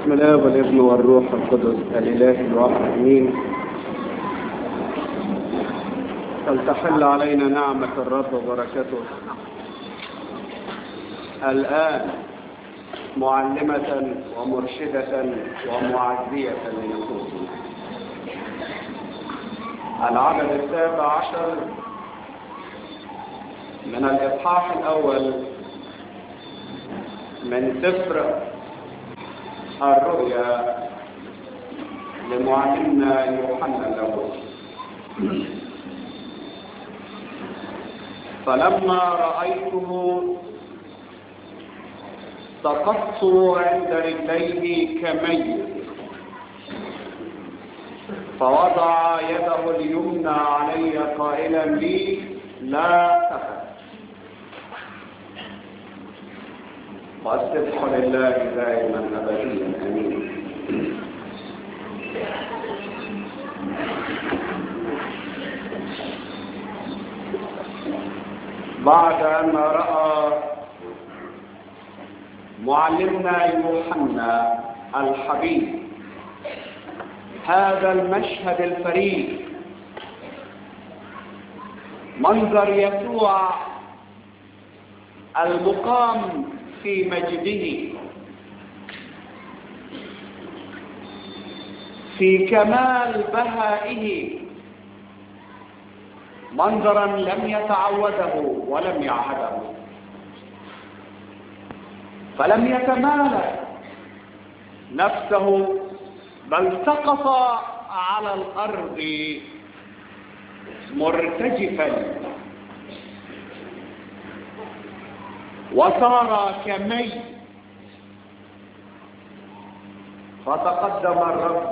بسم الله والابن والروح القدس الإله الواحد آمين. فلتحل علينا نعمة الرب وبركته الآن معلمة ومرشدة ومعزية لنفوسنا. العدد 17 من الإصحاح الأول من سفر الرؤيا لمعلمنا يوحنا الأول. فلما رأيته سقطت عند رجليه كميت، فوضع يده اليمنى علي قائلا لي لا تخف. والسبح لله دائما ابديا امين. بعد ان راى معلمنا يوحنا الحبيب هذا المشهد الفريد، منظر يسوع المقام في مجده في كمال بهائه، منظرا لم يتعوده ولم يعهده، فلم يتمالك نفسه بل سقط على الأرض مرتجفا وصار كميت. فتقدم الرب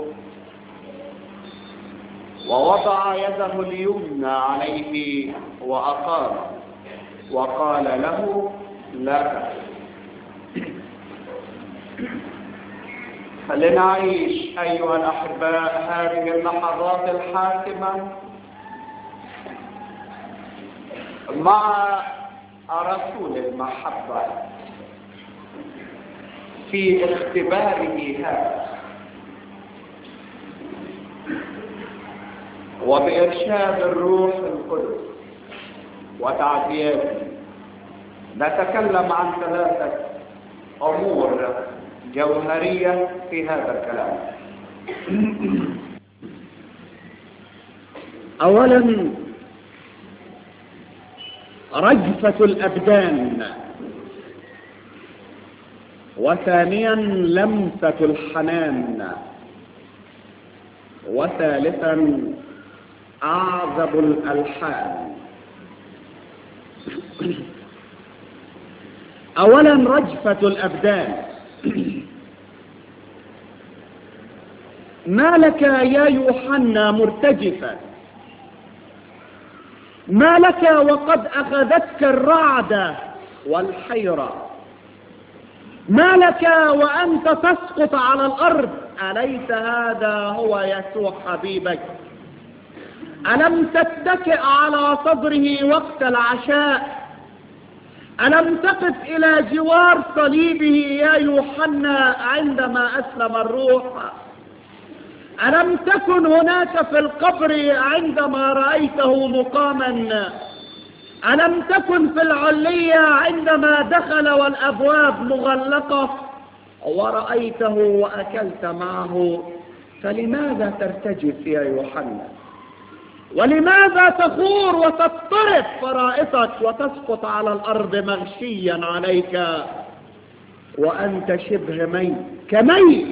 ووضع يده اليمنى عليه وأقام وقال له لا تخف. فلنعيش أيها الأحباء هذه اللحظات الحاسمة مع رسول المحبة في اختباره هذا، وبإرشاد الروح القدس وتعزياته نتكلم عن 3 أمور جوهرية في هذا الكلام. أولا رجفة الأبدان، وثانيا لمسة الحنان، وثالثا أعذب الألحان. أولا رجفة الأبدان. ما لك يا يوحنا مرتجفا؟ ما لك وقد أخذتك الرعدة والحيرة؟ ما لك وأنت تسقط على الأرض؟ أليس هذا هو يسوع حبيبك؟ ألم تتكئ على صدره وقت العشاء؟ ألم تقف إلى جوار صليبه يا يوحنا عندما أسلم الروح؟ ألم تكن هناك في القبر عندما رأيته مقاما؟ ألم تكن في العلية عندما دخل والأبواب مغلقة ورأيته وأكلت معه؟ فلماذا ترتجف يا يوحنا؟ ولماذا تخور وتضطرب فرائصك وتسقط على الأرض مغشيا عليك وأنت شبه ميت كميت؟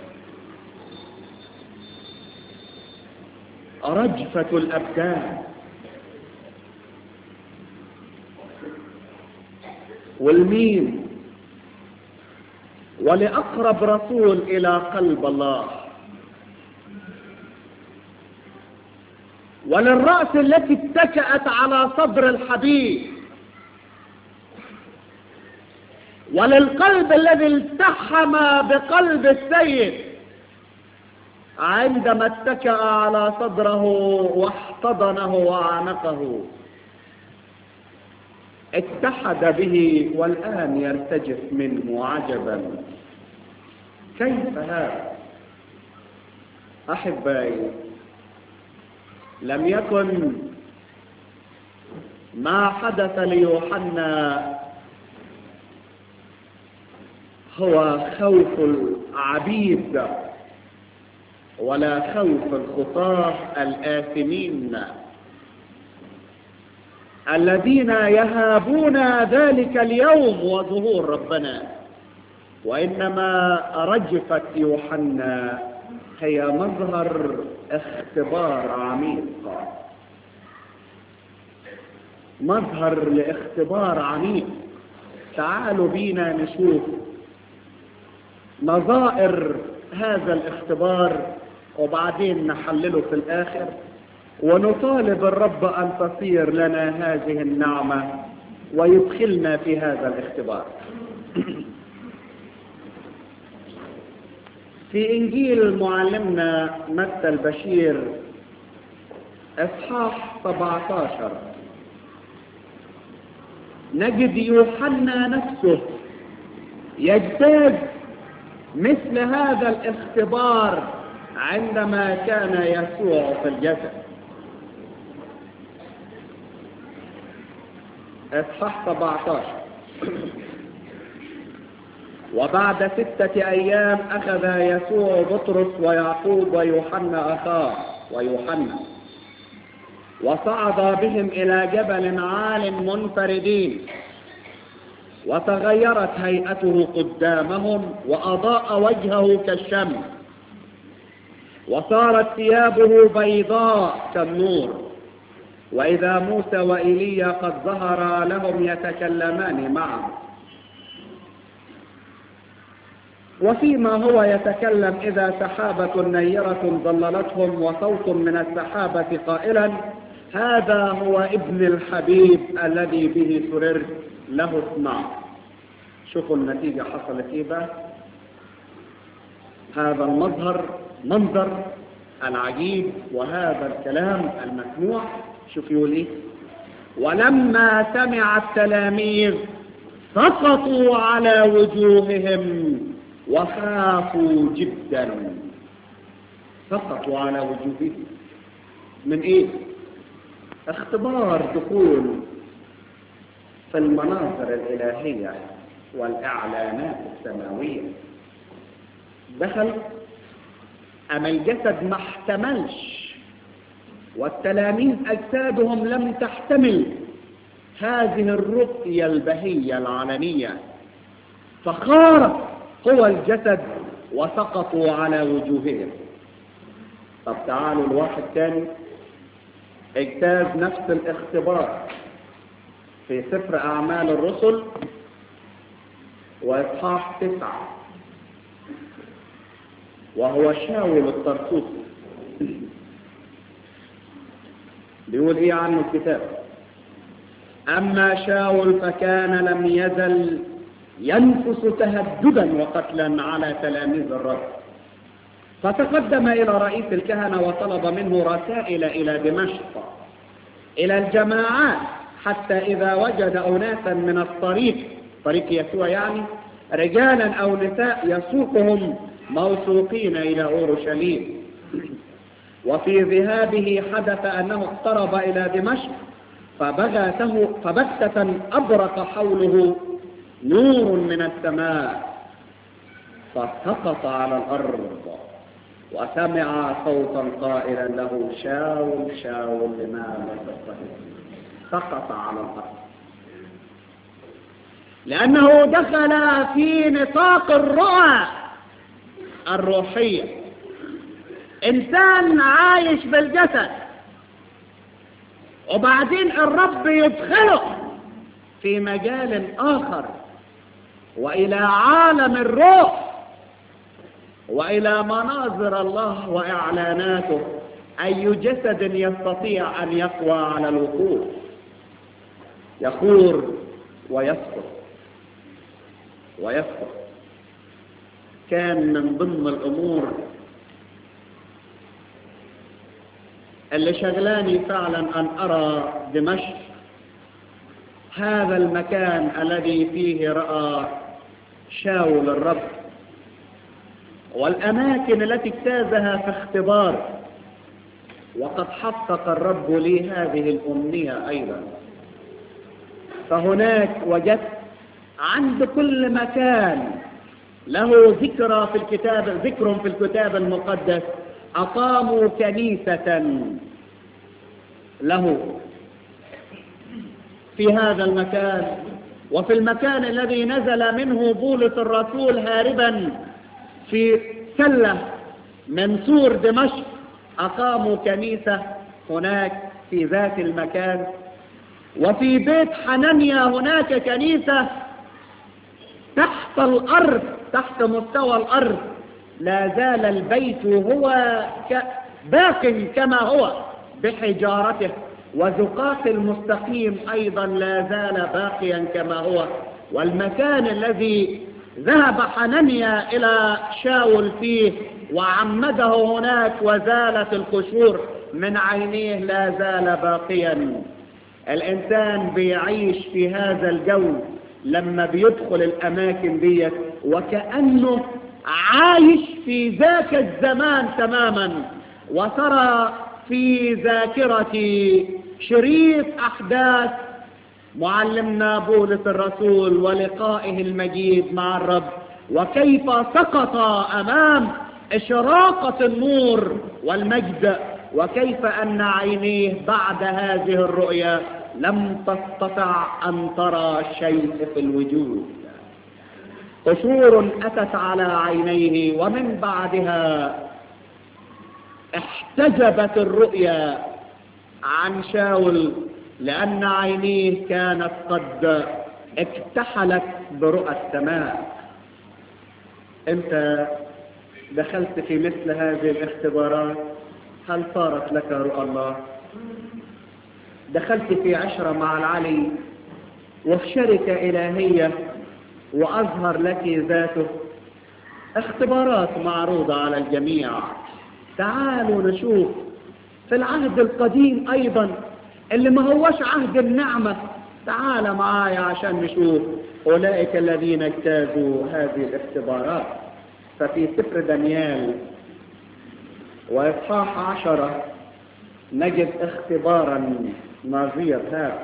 رجفة الأبدان. والمين ولأقرب رسول إلى قلب الله، وللرأس التي اتكأت على صدر الحبيب، وللقلب الذي التحم بقلب السيد عندما اتكأ على صدره واحتضنه وأعنقه، اتحد به والآن يرتجف منه عجبا كيف هذا؟ أحبائي، لم يكن ما حدث ليوحنا هو خوف العبيد ولا خوف الخطاة الآثمين الذين يهابون ذلك اليوم وظهور ربنا، وإنما رجفة يوحنا هي مظهر اختبار عميق، مظهر لاختبار عميق. تعالوا بينا نشوف نظائر هذا الاختبار وبعدين نحلله في الآخر، ونطالب الرب أن تصير لنا هذه النعمة ويدخلنا في هذا الاختبار. في إنجيل معلمنا متى البشير إصحاح 17 نجد يوحنا نفسه يجتاز مثل هذا الاختبار عندما كان يسوع في الجسد. إصحاح 17: وبعد 6 أيام أخذ يسوع بطرس ويعقوب ويوحنا أخاه ويوحنا وصعد بهم إلى جبل عال منفردين، وتغيرت هيئته قدامهم وأضاء وجهه كالشمس، وصارت ثيابه بيضاء كالنور، وإذا موسى وإيليا قد ظهر لهم يتكلمان معه. وفيما هو يتكلم إذا سحابة نيرة ظللتهم، وصوت من السحابة قائلا: هذا هو ابن الحبيب الذي به سررت، له اسمعوا. شوفوا النتيجة حصلت ايه بقى. هذا منظر العجيب وهذا الكلام المسموع. شوف يقول ايه: ولما سمع التلاميذ سقطوا على وجوههم وخافوا جدا. سقطوا على وجوههم من ايه؟ اختبار دخول في المناظر الإلهية والإعلانات السماوية. دخل أما الجسد ما احتملش، والتلاميذ أجسادهم لم تحتمل هذه الرؤية البهية العلنية، فخارق هو الجسد وسقطوا على وجوههم. طب تعالوا الواحد تاني اجتاز نفس الاختبار في سفر أعمال الرسل وإصحاح 9، وهو شاول الطرسوسي. بيقول ايه عنه الكتاب: أما شاول فكان لم يزل ينفس تهددا وقتلا على تلاميذ الرب، فتقدم إلى رئيس الكهنة وطلب منه رسائل إلى دمشق إلى الجماعات، حتى إذا وجد أناسا من طريق يسوع يعني، رجالا أو نساء، يسوقهم موثوقين إلى أورشليم. وفي ذهابه حدث أنه اقترب إلى دمشق، فبغتة أبرق حوله نور من السماء، فسقط على الأرض، وسمع صوتا قائلا له: شاول شاول لماذا تضطهدني؟ سقط على الأرض لأنه دخل في نطاق الرؤى الروحية. إنسان عايش بالجسد، وبعدين الرب يدخله في مجال آخر وإلى عالم الروح وإلى مناظر الله وإعلاناته. أي جسد يستطيع أن يقوى على الوقوف؟ يخور ويسقط. كان من ضمن الأمور اللي شغلاني فعلا أن أرى دمشق، هذا المكان الذي فيه رأى شاول الرب والأماكن التي اجتازها في اختبار. وقد حقق الرب لي هذه الأمنية أيضا. فهناك وجدت عند كل مكان له ذكر في الكتاب المقدس أقاموا كنيسة له في هذا المكان. وفي المكان الذي نزل منه بولس الرسول هاربا في سلة من سور دمشق أقاموا كنيسة هناك في ذات المكان. وفي بيت حنانيا هناك كنيسة تحت الأرض، تحت مستوى الأرض. لا زال البيت هو باق كما هو بحجارته، وزقاق المستقيم أيضا لا زال باقيا كما هو. والمكان الذي ذهب حنانيا إلى شاول فيه وعمده هناك وزالت القشور من عينيه لا زال باقيا. الإنسان بيعيش في هذا الجو لما بيدخل الأماكن دي وكأنه عايش في ذاك الزمان تماما، وترى في ذاكرتي شريط أحداث معلمنا بولس الرسول ولقائه المجيد مع الرب، وكيف سقط أمام إشراقة النور والمجد، وكيف أن عينيه بعد هذه الرؤيا لم تستطع أن ترى شيء في الوجود. قشور أتت على عينيه، ومن بعدها احتجبت الرؤيا عن شاول، لأن عينيه كانت قد اكتحلت برؤى السماء. أنت دخلت في مثل هذه الاختبارات، هل صارت لك رؤى الله؟ دخلت في عشرة مع العلي وفي شركة إلهية وأظهر لك ذاته. اختبارات معروضة على الجميع. تعالوا نشوف في العهد القديم أيضا اللي ما هوش عهد النعمة. تعال معايا عشان نشوف أولئك الذين اجتازوا هذه الاختبارات. ففي سفر دانيال وإصحاح 10 نجد اختبارا نظير هذا.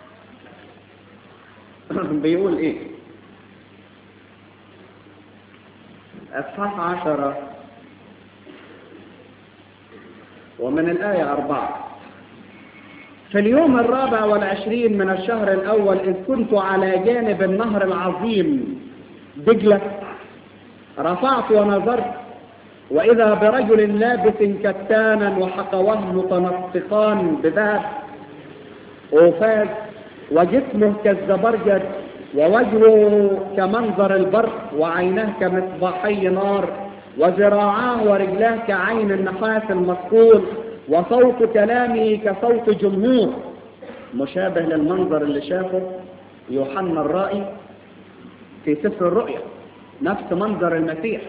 بيقول ايه؟ إصحاح 10 ومن الآية 4: في اليوم 24 من الشهر الأول إذ كنت على جانب النهر العظيم دجلة، رفعت ونظرت، وإذا برجل لابس كتانا وحقواه متنطقان بذهب أوفاز، وجسمه كالزبرجد، ووجهه كمنظر البرق، وعيناه كمصباحي نار، وذراعاه ورجلاه كعين النحاس المصقول، وصوت كلامه كصوت جمهور. مشابه للمنظر اللي شافه يوحنا الرائي في سفر الرؤيا، نفس منظر المسيح.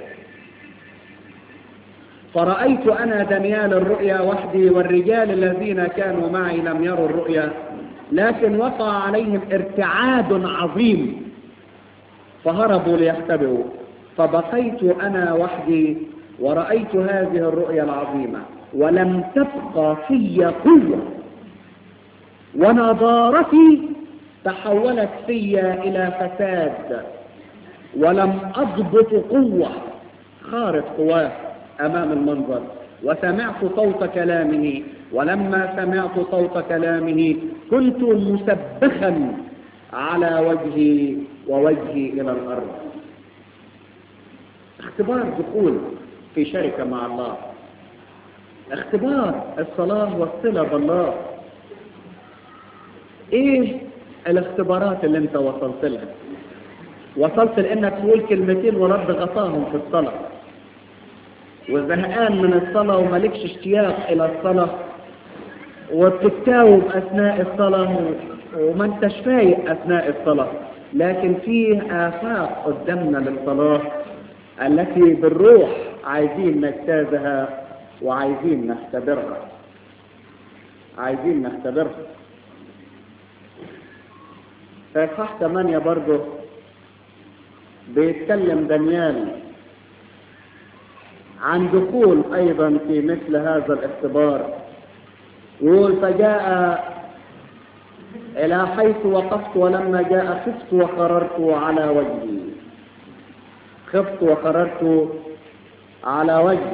فرأيت أنا دانيال الرؤيا وحدي، والرجال الذين كانوا معي لم يروا الرؤيا، لكن وقع عليهم ارتعاد عظيم فهربوا ليختبئوا. فبقيت أنا وحدي ورأيت هذه الرؤيا العظيمة، ولم تبقى في قوة، ونضارتي تحولت في إلى فساد، ولم أضبط قوة خارج قواه أمام المنظر. وسمعت صوت كلامه، ولما سمعت صوت كلامه كنت مسبخا على وجهي ووجهي إلى الأرض. اختبار دخول في شركة مع الله، اختبار الصلاة والصلة بالله. ايه الاختبارات اللي انت وصلت لها؟ وصلت لانك تقول كلمتين ورب غطاهم في الصلاة، وزهقان من الصلاة ومالكش اشتياق الى الصلاة، وبتتاوب اثناء الصلاة وما انتش فايق اثناء الصلاة. لكن فيه آفاق قدامنا للصلاة التي بالروح عايزين نجتازها وعايزين نختبرها، عايزين نختبرها. في إصحاح 8 برضه بيتكلم دانيال عن دخول أيضا في مثل هذا الاختبار. يقول فجاء إلى حيث وقفت، ولما جاء خفت وقررت على وجهي. خفت وقررت على وجهي.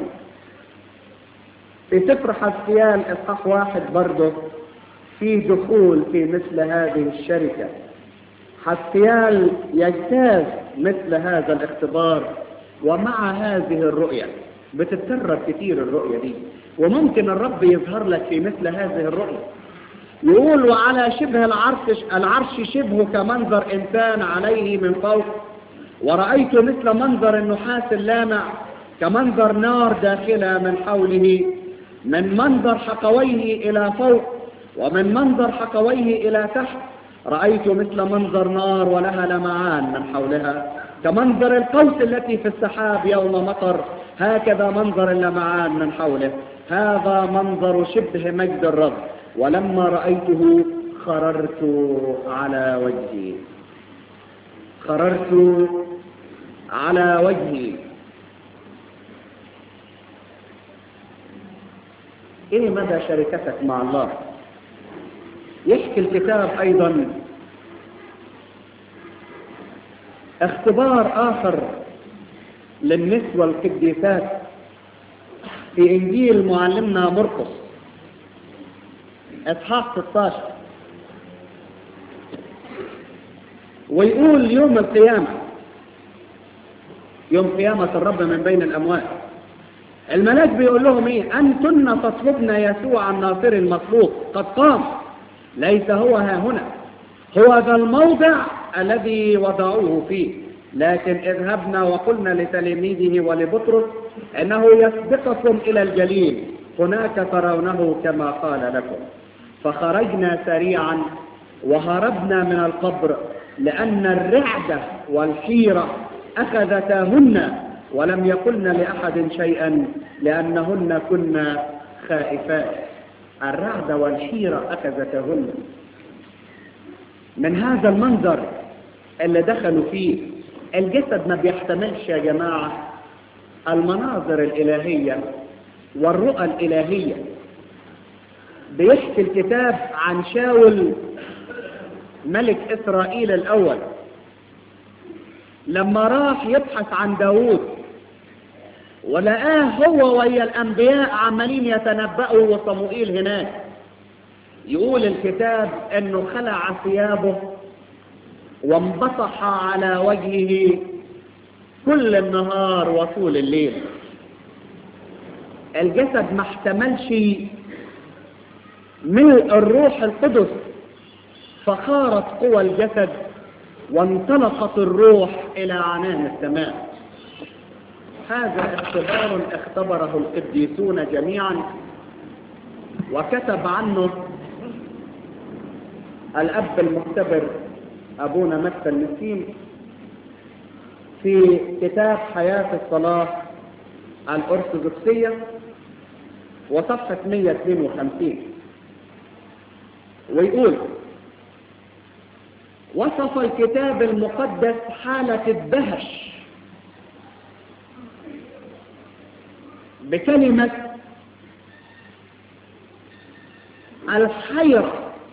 في سفر حزقيال إصحاح 1 برضه في دخول في مثل هذه الشركة. حزقيال يجتاز مثل هذا الاختبار، ومع هذه الرؤية بتتكرر كتير الرؤية دي، وممكن الرب يظهر لك في مثل هذه الرؤية. يقول وعلى شبه العرش شبه كمنظر إنسان عليه من فوق، ورأيت مثل منظر النحاس اللامع كمنظر نار داخلة من حوله، من منظر حقويه إلى فوق ومن منظر حقويه إلى تحت. رأيت مثل منظر نار ولها لمعان من حولها كمنظر القوس التي في السحاب يوم مطر، هكذا منظر اللمعان من حوله. هذا منظر شبه مجد الرب، ولما رأيته خررت على وجهي. خررت على وجهي. ايه مدى شركتك مع الله؟ يحكي الكتاب ايضا اختبار اخر للنسوة القديسات في انجيل معلمنا مرقس اصحاح 16. ويقول يوم القيامة، يوم قيامة الرب من بين الأموات، الملاك بيقول لهم ايه؟ أنتن تطلبن يسوع الناصري المطلوب، قد قام، ليس هو ها هنا، هو ذا الموضع الذي وضعوه فيه، لكن اذهبنا وقلنا لتلاميذه ولبطرس انه يسبقكم الى الجليل، هناك ترونه كما قال لكم. فخرجنا سريعا وهربنا من القبر، لان الرعدة والحيرة اخذتاهن، ولم يقلن لاحد شيئا لانهن كنا خائفات. الرعدة والحيرة اخذتاهن. من هذا المنظر اللي دخلوا فيه، الجسد ما بيحتملش يا جماعة المناظر الإلهية والرؤى الإلهية. بيحكي الكتاب عن شاول ملك إسرائيل الأول لما راح يبحث عن داود، ولقاه هو ويا الأنبياء عمالين يتنبأوا وصموئيل هناك. يقول الكتاب انه خلع ثيابه وانبطح على وجهه كل النهار وطول الليل. الجسد ما احتملش ملء الروح القدس، فخارت قوى الجسد وانطلقت الروح الى عنان السماء. هذا اختبار اختبره القديسون جميعا، وكتب عنه الأب المختبر أبونا مكة المسكين في كتاب حياة الصلاة الأرثوذكسية وصفحة 152. ويقول وصف الكتاب المقدس حالة الدهش بكلمة الحيرة،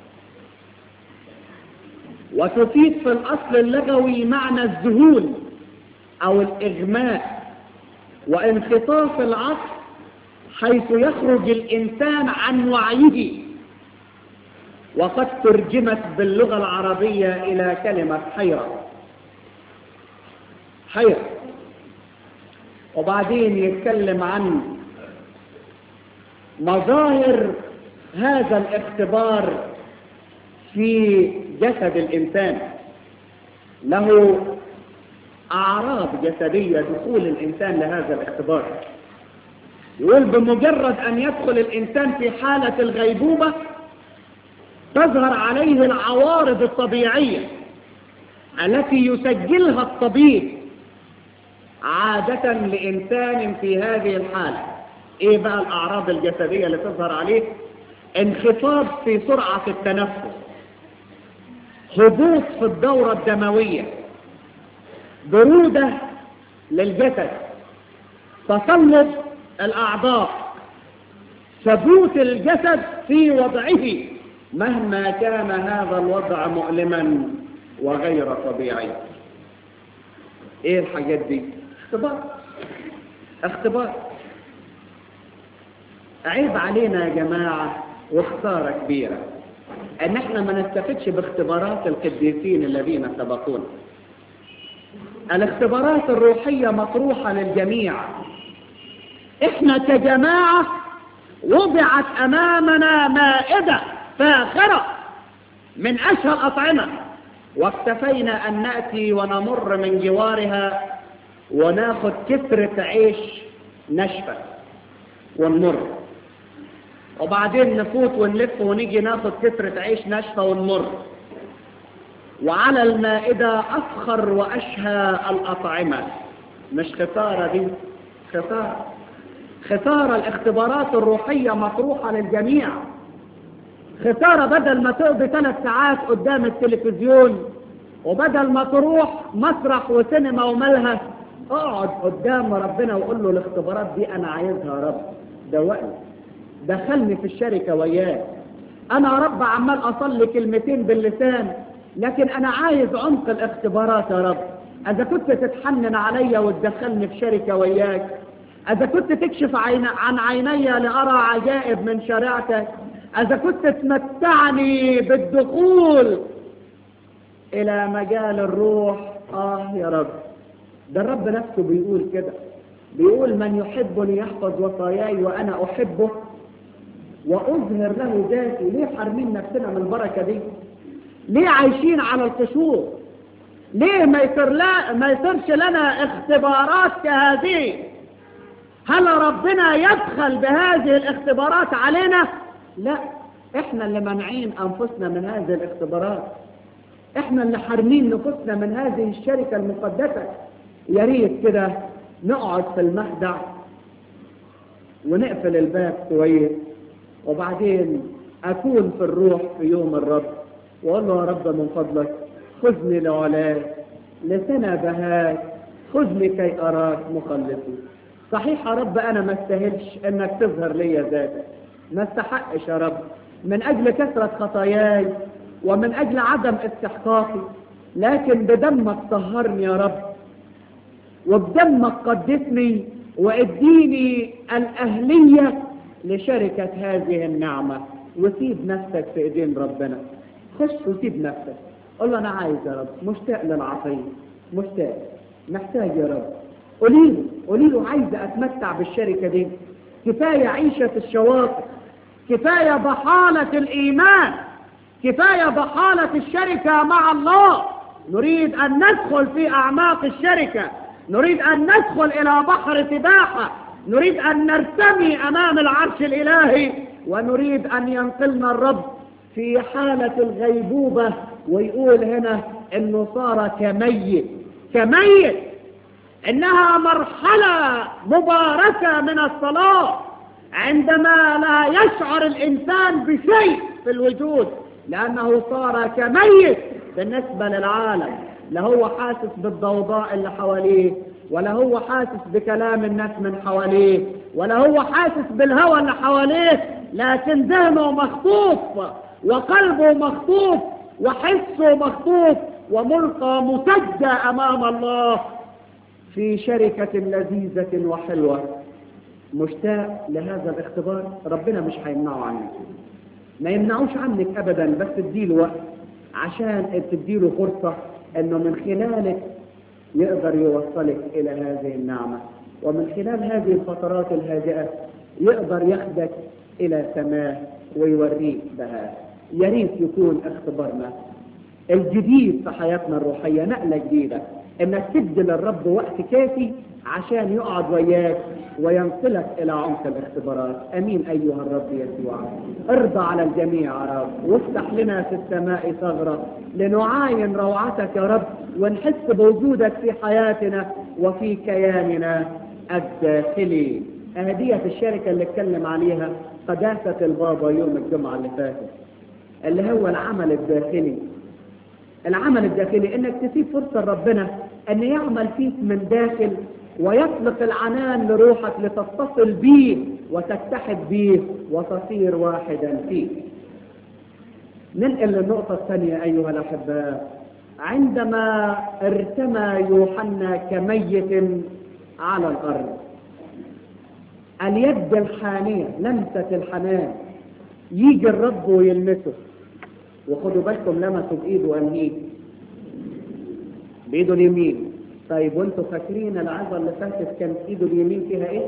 وتفيد في الأصل اللغوي معنى الذهول أو الإغماء وانخطاف العقل، حيث يخرج الإنسان عن وعيه. وقد ترجمت باللغة العربية إلى كلمة حيرة. حيرة. وبعدين يتكلم عن مظاهر هذا الاختبار في جسد الإنسان. له أعراض جسدية دخول الإنسان لهذا الاختبار. يقول بمجرد أن يدخل الإنسان في حالة الغيبوبة تظهر عليه العوارض الطبيعية التي يسجلها الطبيب عادة لإنسان في هذه الحالة. إيه بقى الأعراض الجسدية اللي تظهر عليه؟ انخفاض في سرعة التنفس، هبوط في الدورة الدموية، برودة للجسد، تصلب الأعضاء، ثبوت الجسد في وضعه مهما كان هذا الوضع مؤلما وغير طبيعي. ايه الحاجات دي؟ اختبار. عيب علينا يا جماعة وخسارة كبيرة ان احنا ما نستفدش باختبارات القديسين الذين سبقونا. الاختبارات الروحية مطروحة للجميع. احنا كجماعة وضعت امامنا مائدة فاخرة من اشهى الاطعمة، واكتفينا ان نأتي ونمر من جوارها وناخد كثرة عيش نشفة ونمر، وبعدين نفوت ونلف ونيجي ناخد كثرة عيش نشفة ونمر. وعلى المائدة أفخر وأشهى الأطعمة. مش خسارة دي؟ خسارة الاختبارات الروحية مطروحة للجميع. خسارة بدل ما تقضي 3 ساعات قدام التلفزيون، وبدل ما تروح مسرح وسينما وملهى، اقعد قدام ربنا وقول له الاختبارات دي أنا عايزها يا رب، دوقني، دخلني في الشركة وياك. أنا يا رب عمال أصلي كلمتين باللسان، لكن أنا عايز عمق الاختبارات يا رب. إذا كنت تتحنن عليا وتدخلني في شركة وياك، إذا كنت تكشف عن عيني لأرى عجائب من شريعتك، إذا كنت تمتعني بالدخول إلى مجال الروح، يا رب. ده الرب نفسه بيقول كده، بيقول من يحبني يحفظ وصاياي وأنا أحبه وأظهر له ذاتي. ليه حارمين نفسنا من البركة دي؟ ليه عايشين على القشور؟ ليه ما يصيرش لنا اختبارات كهذه؟ هل ربنا يدخل بهذه الاختبارات علينا؟ لا، احنا اللي منعين انفسنا من هذه الاختبارات، احنا اللي حارمين نفسنا من هذه الشركة المقدسة. يا ريت كده نقعد في المخدع ونقفل الباب كويس، وبعدين اكون في الروح في يوم الرب واقول له يا رب من فضلك خذني لعلاك لسنا بهاك، خذني كي اراك مخلصي. صحيح يا رب انا ما استاهلش انك تظهر لي ذاتك، ما استحقش يا رب، من اجل كثرة خطاياي ومن اجل عدم استحقاقي، لكن بدمك طهرني يا رب، وبدمك قدسني واديني الاهلية لشركة هذه النعمة. وسيب نفسك في ايدين ربنا، خش وسيب نفسك، قل له انا عايز يا رب، مشتاق للعطية، مشتاق، محتاج يا رب. قولي له عايزة اتمتع بالشركة دي. كفاية عيشة الشواطئ، كفاية ضحالة الايمان، كفاية ضحالة الشركة مع الله. نريد ان ندخل في اعماق الشركة، نريد ان ندخل الى بحر سباحة، نريد ان نرتمي امام العرش الالهي، ونريد ان ينقلنا الرب في حالة الغيبوبة. ويقول هنا انه صار كميت. انها مرحلة مباركة من الصلاة عندما لا يشعر الانسان بشيء في الوجود، لانه صار كميت بالنسبة للعالم. لا هو حاسس بالضوضاء اللي حواليه، ولا هو حاسس بكلام الناس من حواليه، ولا هو حاسس بالهوى اللي حواليه، لكن ذهنه مخطوف وقلبه مخطوف وحسه مخطوف وملقى مسجى امام الله في شركة لذيذة وحلوة. مشتاق لهذا الاختبار، ربنا مش هيمنعه عنك، ما يمنعوش عنك ابدا، بس اديله وقت عشان تديله فرصة انه من خلالك يقدر يوصلك الى هذه النعمة، ومن خلال هذه الفترات الهادئة يقدر ياخدك الى سماه ويوريك بهاء. يا ريت يكون اختبارنا الجديد في حياتنا الروحية نقلة جديدة، انك تدي للرب وقت كافي عشان يقعد وياك وينقلك الى عمق الاختبارات. امين ايها الرب يسوع. ارضى على الجميع يا رب، وافتح لنا في السماء ثغرة لنعاين روعتك يا رب، ونحس بوجودك في حياتنا وفي كياننا الداخلي. هدية الشركة اللي اتكلم عليها قداسة البابا يوم الجمعة اللي فاتت، اللي هو العمل الداخلي. العمل الداخلي انك تسيب فرصة لربنا ان يعمل فيك من داخل ويطلق العنان لروحك لتتصل به وتتحد به وتصير واحدا فيه. ننقل للنقطة الثانية أيها الأحباء. عندما ارتمى يوحنا كميت على الأرض، اليد الحانية، لمسة الحنان، يجي الرب ويلمسه. وخدوا بالكم لمسه بإيده أنهيه، بإيده اليمين. طيب وانتوا فاكرين العظة اللي فاتت كانت إيده اليمين فيها إيه؟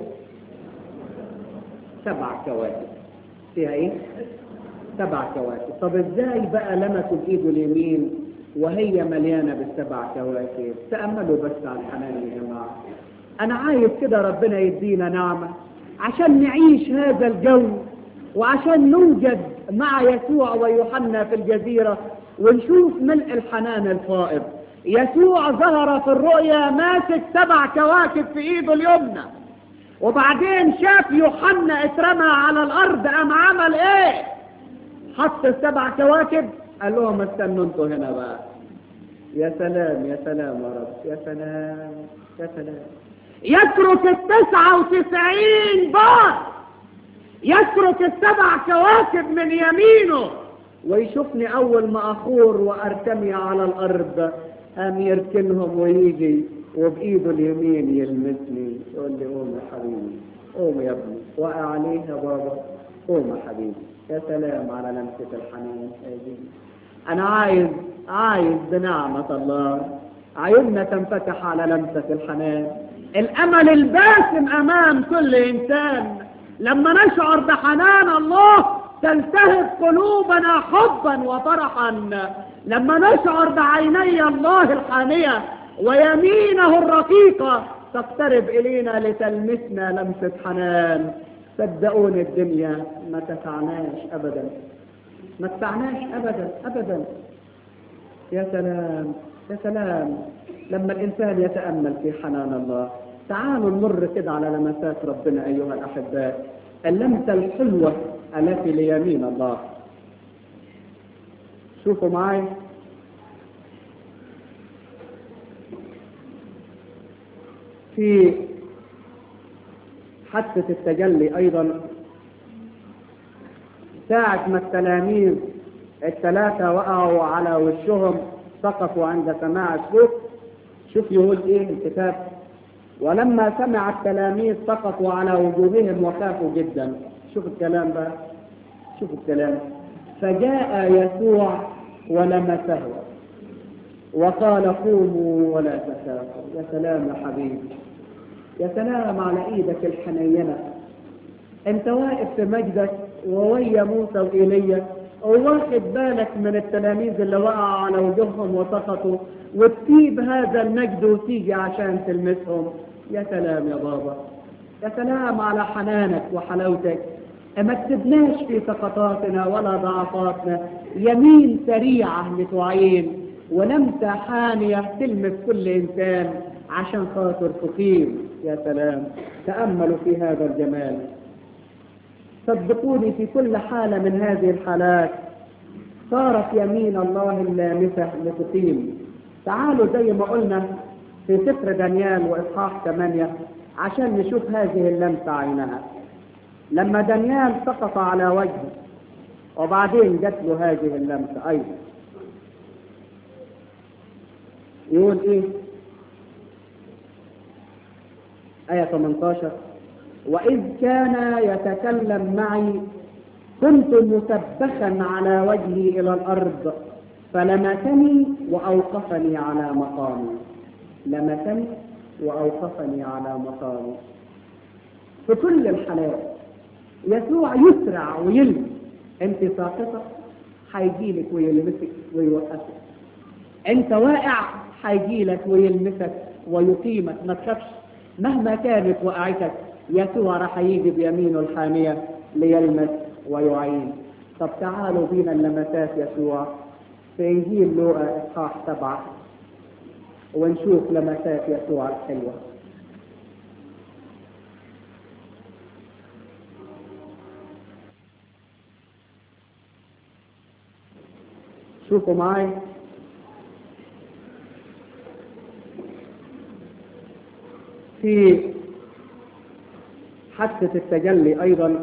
7 كواكب. فيها إيه؟ 7 كواكب. طب إزاي بقى لمسه بإيده اليمين وهي مليانة ب7 كواكب؟ تأملوا بس على الحنان يا جماعة. أنا عايز كده ربنا يدينا نعمة عشان نعيش هذا الجو، وعشان نوجد مع يسوع ويوحنا في الجزيرة ونشوف ملء الحنان الفائض. يسوع ظهر في الرؤيا ماسك 7 كواكب في ايده اليمنى، وبعدين شاف يوحنا اترمى على الارض، قام عمل ايه؟ حط ال7 كواكب، قال لهم استنوا انتوا هنا بقى. يا سلام يا سلام يا رب، يا سلام يا سلام. يترك 99 بار، يترك 7 كواكب من يمينه ويشوفني اول ما اخور وارتمي على الارض، قام يركنهم ويجي وبايده اليمين يلمسني يقول لي قوم يا حبيبي، قوم يا ابني، وقع عليه يا بابا، قوم يا حبيبي. يا سلام على لمسة الحنان. انا عايز بنعمة الله عيوننا تنفتح على لمسة الحنان. الامل الباسم امام كل انسان. لما نشعر بحنان الله تلتهب قلوبنا حبا وفرحا. لما نشعر بعيني الله الحانية ويمينه الرقيقة تقترب إلينا لتلمسنا لمسة حنان، صدقوني الدنيا ما تسعناش أبدا، ما تسعناش أبدا أبدا. يا سلام يا سلام لما الإنسان يتأمل في حنان الله. تعالوا نمر كده على لمسات ربنا أيها الأحباء. اللمسة الحلوة التي ليمين الله. شوفوا معي في حادثة التجلي أيضا، ساعة ما التلاميذ ال3 وقعوا على وشهم سقطوا عند سماع الصوت. شوف يقول إيه الكتاب: ولما سمع التلاميذ سقطوا على وجوههم وخافوا جدا. شوف الكلام بقى، شوف الكلام: فجاء يسوع ولمسه وقال قوموا ولا تخافوا. يا سلام يا حبيبي، يا سلام على ايدك الحنينة. انت واقف في مجدك وويا موسى وإيليا وواخد بالك من التلاميذ اللي وقعوا على وجوههم وسقطوا، وتسيب هذا المجد وتيجي عشان تلمسهم. يا سلام يا بابا، يا سلام على حنانك وحلاوتك. ما تسيبناش في سقطاتنا ولا ضعفاتنا، يمين سريعة لتعين ولمسة حانية تلمس كل إنسان عشان خاطر تقيم. يا سلام، تأملوا في هذا الجمال. صدقوني في كل حالة من هذه الحالات صارت يمين الله اللامسة لتقيم. تعالوا زي ما قلنا في سفر دانيال وإصحاح 8 عشان نشوف هذه اللمسة عينها. لما دانيال سقط على وجهه وبعدين جت له هذه اللمسة أيضا، يقول إيه؟ آية 18: وإذ كان يتكلم معي كنت مسبخا على وجهي إلى الأرض فلمسني وأوقفني على مقامي. لمسني وأوقفني على مقامي. في كل الحالات يسوع يسرع ويلمس. أنت ساقطة هيجيلك ويلمسك ويوقفك. أنت واقع هيجيلك ويلمسك ويقيمك. ما تخافش مهما كانت وقعتك، يسوع راح يجي بيمينه الحامية ليلمس ويعين. طب تعالوا بينا اللمسات يسوع في إنجيل لوقا إصحاح 7 ونشوف لمسات يسوع الحلوة. شوفوا معي في حادثة التجلي أيضا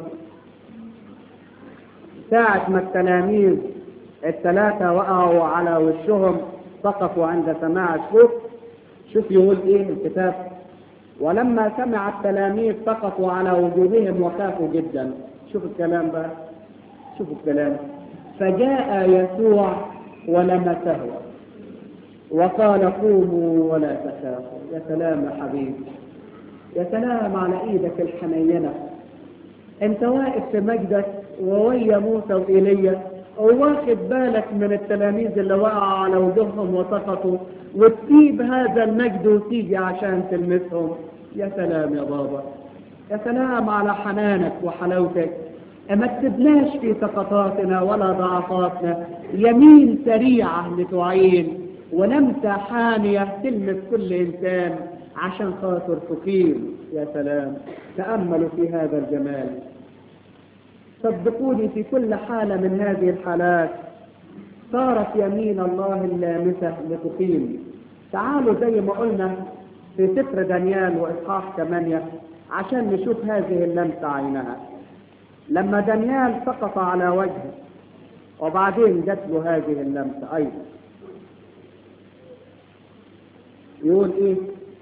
ساعة ما التلاميذ الثلاثة وقعوا على وشهم سقطوا عند سماع الصوت. شوف يقول ايه الكتاب: ولما سمع التلاميذ سقطوا على وجوههم وخافوا جدا. شوف الكلام بقى، شوف الكلام: فجاء يسوع ولمسه وقال قوموا ولا تخافوا. يا سلام يا حبيبي، يا سلام على ايدك الحنينة. انت واقف في مجدك وويا موسى وإيليا وواخد بالك من التلاميذ اللي وقعوا على وجوههم وسقطوا، وتسيب هذا المجد وتيجي عشان تلمسهم. يا سلام يا بابا، يا سلام على حنانك وحلاوتك. ما تسيبناش في سقطاتنا ولا ضعفاتنا، يمين سريعة لتعين ولمسة حانية تلمس كل إنسان عشان خاطر تقيم. يا سلام، تأملوا في هذا الجمال. صدقوني في كل حالة من هذه الحالات صارت يمين الله اللامسة لتقيم. تعالوا زي ما قلنا في سفر دانيال وإصحاح 8 عشان نشوف هذه اللمسة عينها. لما دانيال سقط على وجهه وبعدين جت له هذه اللمسة أيضا. يقول إيه؟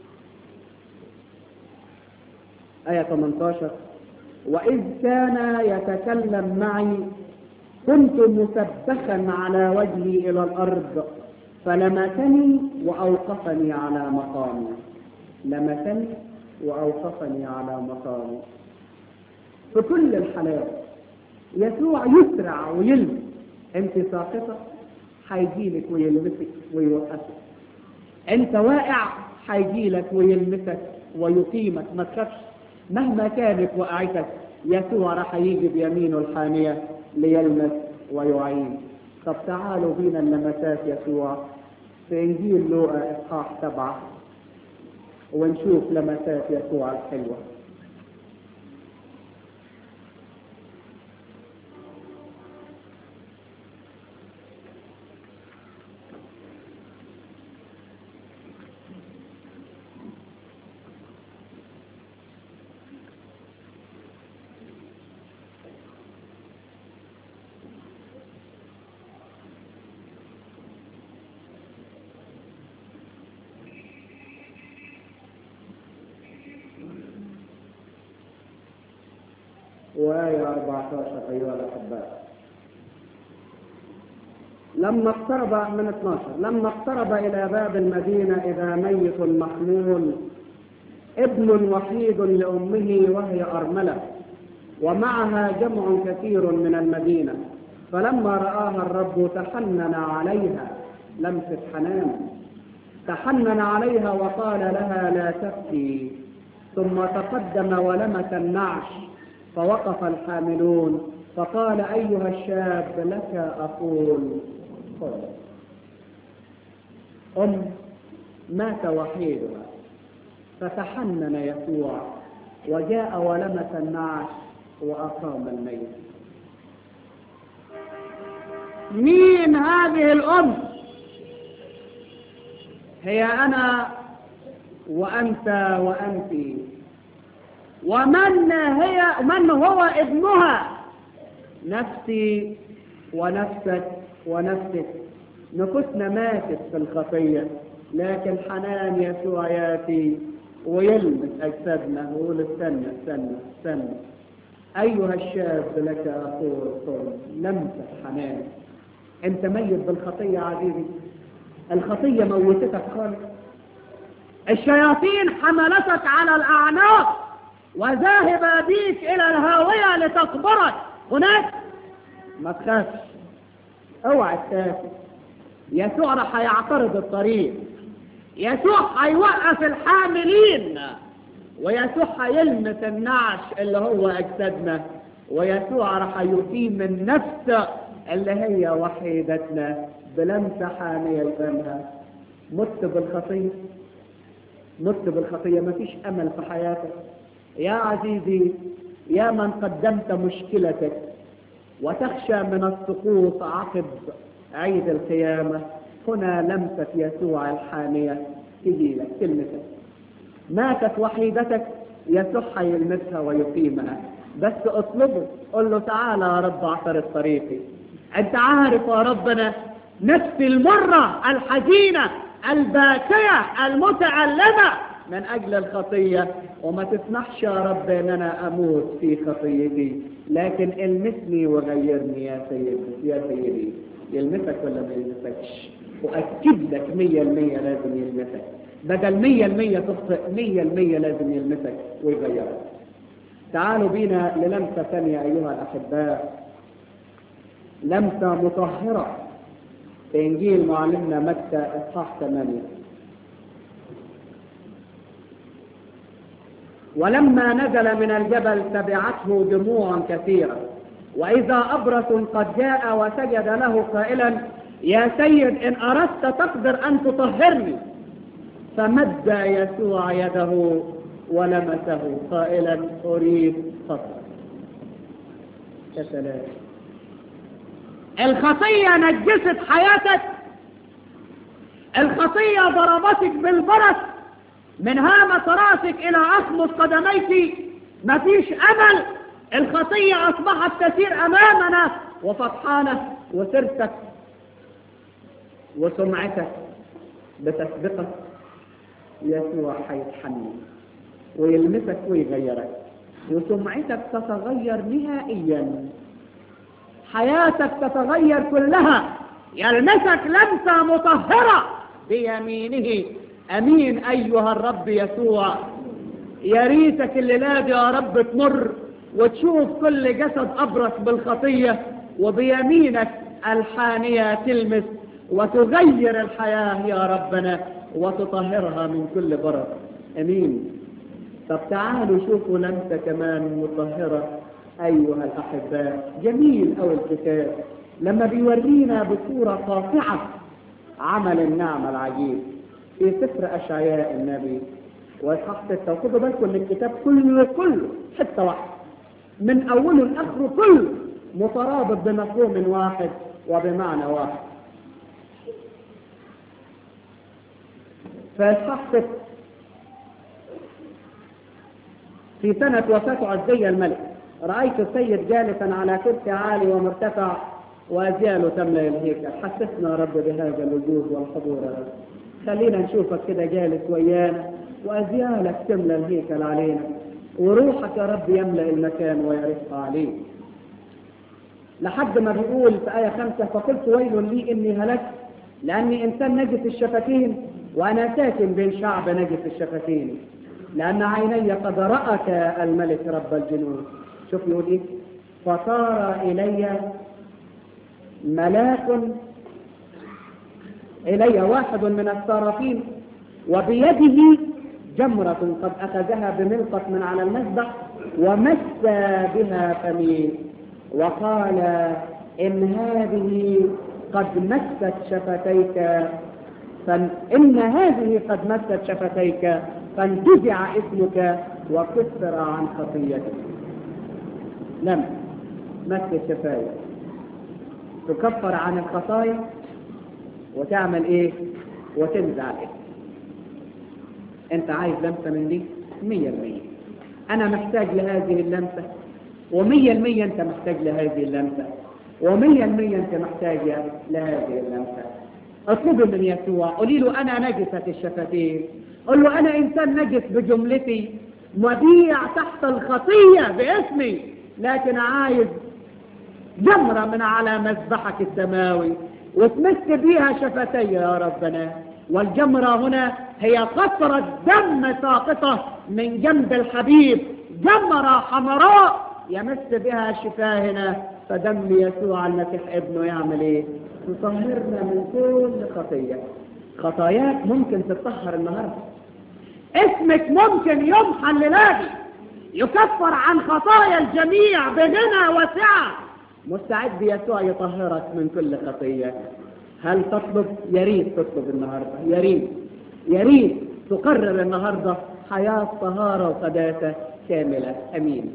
آية 18: وإذ كان يتكلم معي كنت مسبخا على وجهي إلى الأرض فلمسني وأوقفني على مقامي. لمسني وأوقفني على مقامي. في كل الحالات يسوع يسرع ويلمس. أنت ساقطة هيجيلك ويلمسك ويوقفك. أنت واقع هيجيلك ويلمسك ويقيمك. ما تخافش مهما كانت وقعتك، يسوع راح يجي بيمينه الحانية ليلمس ويعين. طب تعالوا بينا لمسات يسوع في إنجيل لوقا إصحاح 7 ونشوف لمسات يسوع الحلوة. وآية 14 أيها الأحباء: لما اقترب من 12: لما اقترب إلى باب المدينة إذا ميت محمول ابن وحيد لأمه وهي أرملة ومعها جمع كثير من المدينة. فلما رآها الرب تحنن عليها. لمسة حنان. تحنن عليها وقال لها لا تبكي. ثم تقدم ولمس النعش فوقف الحاملون فقال أيها الشاب لك أقول قل. مات وحيدها فتحنن يسوع وجاء ولمس النعش وأقام الميت. مين هذه الأم؟ هي أنا وأنت وأنت. من هو ابنها؟ نفسي ونفسك ونفسك. نفسنا ماتت في الخطية، لكن حنان يسوع ياتي ويلمس أجسادنا ويقول استنى استنى استنى أيها الشاب لك أقول قل. لمسة حنان. أنت ميت بالخطية عزيزي، الخطية موتتك خالص. الشياطين حملتك على الأعناق وذاهب بيك إلى الهاوية لتقبرك هناك. ما تخافش، اوعى تخاف. يسوع راح يعترض الطريق، يسوع هيوقف الحاملين، ويسوع هيلمس النعش اللي هو أجسادنا، ويسوع راح يقيم النفس اللي هي وحيدتنا بلمسة حامية لفمها. مت بالخطية، مت بالخطية، ما فيش أمل في حياتك يا عزيزي. يا من قدمت مشكلتك وتخشى من السقوط عقب عيد القيامة، هنا لمسة يسوع الحانية تجي لك تلمسك. ماتت وحيدتك يسوع يلمسها ويقيمها. بس اطلبه، قل له تعالى يا رب اعترف طريقي. انت عارف يا ربنا نفسي المرة الحزينة الباكية المتألمة من اجل الخطية، وما تسمحش يا رب ان انا اموت في خطيتي، لكن المسني وغيرني يا سيدي. يا سيدي يلمسك ولا ما يلمسكش؟ واكد لك 100% لازم يلمسك، بدل 100% تخطئ 100% لازم يلمسك ويغيرك. تعالوا بينا للمسة ثانية أيها الأحباء، لمسة مطهرة في إنجيل معلمنا متى إصحاح 8. ولما نزل من الجبل تبعته جموع كثيرة، وإذا أبرص قد جاء وسجد له قائلا يا سيد إن أردت تقدر أن تطهرني. فمد يسوع يده ولمسه قائلا أريد فضلك. يا سلام، الخطية نجست حياتك، الخطية ضربتك بالبرص من هامة راسك إلى أخمص قدميك، مفيش أمل. الخطية أصبحت تسير أمامنا وفطحانة، وسيرتك وسمعتك بتسبقك. يسوع هيتحنن ويلمسك ويغيرك، وسمعتك تتغير نهائيا، حياتك تتغير كلها. يلمسك لمسة مطهرة بيمينه. أمين أيها الرب يسوع. يا ريتك الليلة دي يا رب تمر وتشوف كل جسد أبرص بالخطية، وبيمينك الحانية تلمس وتغير الحياة يا ربنا وتطهرها من كل برص. أمين. طب تعالوا شوفوا لمسة كمان مطهرة أيها الأحباء. جميل أو الكتاب لما بيورينا بصورة قاطعة عمل النعمة العجيب في سفر أشعياء النبي وإصحاح 6. وخدوا بالكم إن الكتاب كله حتة واحدة من أوله لآخره، كله مترابط بمفهوم واحد وبمعنى واحد. فإصحاح 6 في سنة وفاة عزية الملك رأيت السيد جالسا على كرسي عالي ومرتفع وأزياله تملأ الهيكل. حسسنا رب بهذا الوجود والحضور. خلينا نشوفك كده جالس ويانا وأزيالك تملأ الهيكل علينا، وروحك يا رب يملأ المكان ويرفع عليه. لحد ما بيقول في آية 5 فقلت ويل لي إني هلكت لأني إنسان نجس الشفتين وأنا ساكن بين شعب نجس الشفتين، لأن عيني قد رأك الملك رب الجنود. شوف يقول إيه؟ فصار إلي ملاك إلي واحد من الصرافين وبيده جمرة قد أخذها بملقط من على المذبح ومس بها فمي وقال إن هذه قد مست شفتيك فانتزع اسمك وكفر عن خطيتك. لم مس الشفايف تكفر عن الخطايا وتعمل ايه؟ وتنزع الاسم. انت عايز لمسة من دي؟ 100%. انا محتاج لهذه اللمسة، و100% انت محتاج لهذه اللمسة، و100% انت محتاج لهذه اللمسة. اطلبوا من يسوع، قولي له انا نجسة الشفتين، قل له انا انسان نجس بجملتي مبيع تحت الخطية باسمي، لكن عايز جمرة من على مذبحك السماوي وتمس بيها شفتي يا ربنا. والجمرة هنا هي قطرة دم ساقطة من جنب الحبيب، جمرة حمراء يمس بها شفاهنا. فدم يسوع المسيح ابنه يعمل ايه؟ يطهرنا من كل خطية. خطاياك ممكن تتطهر النهارده، اسمك ممكن يمحى الليلة يكفر عن خطايا الجميع بغنى وسعة. مستعد يسوع يطهرك من كل خطية. هل تطلب؟ يا ريت تطلب النهارده، يا ريت تقرر النهارده حياة طهارة وقداسة كاملة. امين.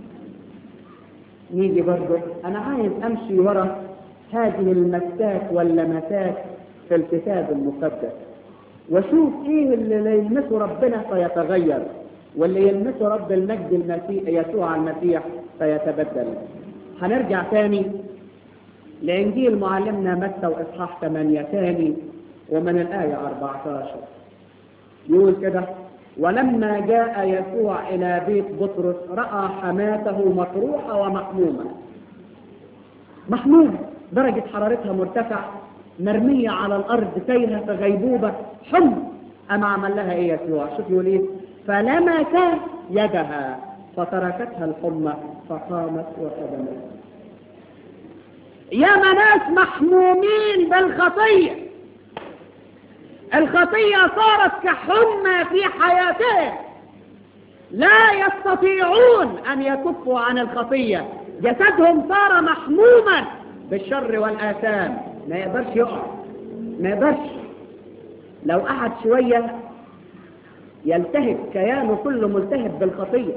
نيجي برضه، انا عايز امشي ورا هذه المسات واللمسات في الكتاب المقدس. وشوف ايه اللي يلمسه ربنا فيتغير، واللي يلمسه رب المجد المسيح يسوع المسيح فيتبدل. هنرجع تاني لإنجيل معلمنا متى وإصحاح 8 تاني ومن الآية 14 يقول كده: ولما جاء يسوع إلى بيت بطرس رأى حماته مطروحة ومحمومة. محمومة درجة حرارتها مرتفعة، مرمية على الأرض تايهة في غيبوبة حمى. أما عمل لها إيه يسوع؟ شوف يقول إيه: فلمس يدها فتركتها الحمى فقامت وخدمت. يا ناس محمومين بالخطية، الخطية صارت كحمى في حياتهم، لا يستطيعون أن يكفوا عن الخطية، جسدهم صار محموما بالشر والآثام، ما يقدرش يقع، ما يقدرش. لو قعد شوية يلتهب، كيانه كله ملتهب بالخطية،